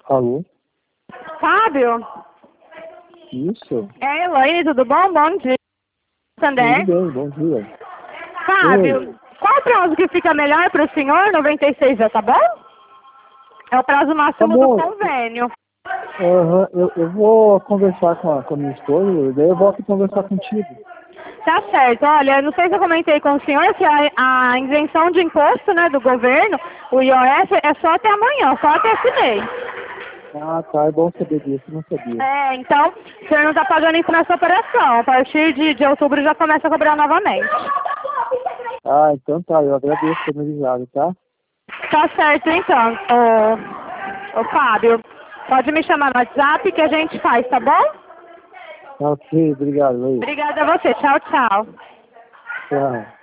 Alô? Fábio? Isso? É, Elaine, tudo bom? Bom dia. Sander? Tudo bem, bom dia. Fábio, qual o prazo que fica melhor para o senhor? 96 já tá bom? É o prazo Tá máximo do bom. convênio. Aham, eu vou conversar com a minha esposa, daí eu volto conversar contigo. Tá certo. Olha, não sei se eu comentei com o senhor que a isenção de imposto, né, do governo, o IOF, é só até amanhã, só até esse mês. Ah, tá, é bom saber disso, não sabia. É, então, o senhor não está pagando isso nessa operação. A partir de outubro já começa a cobrar novamente. Ah, então tá, eu agradeço por me avisar, tá? Tá certo, então. Ô Fábio, pode me chamar no WhatsApp que a gente faz, tá bom? Tá ok, obrigado, aí. Obrigada a você. Tchau, tchau. Tchau.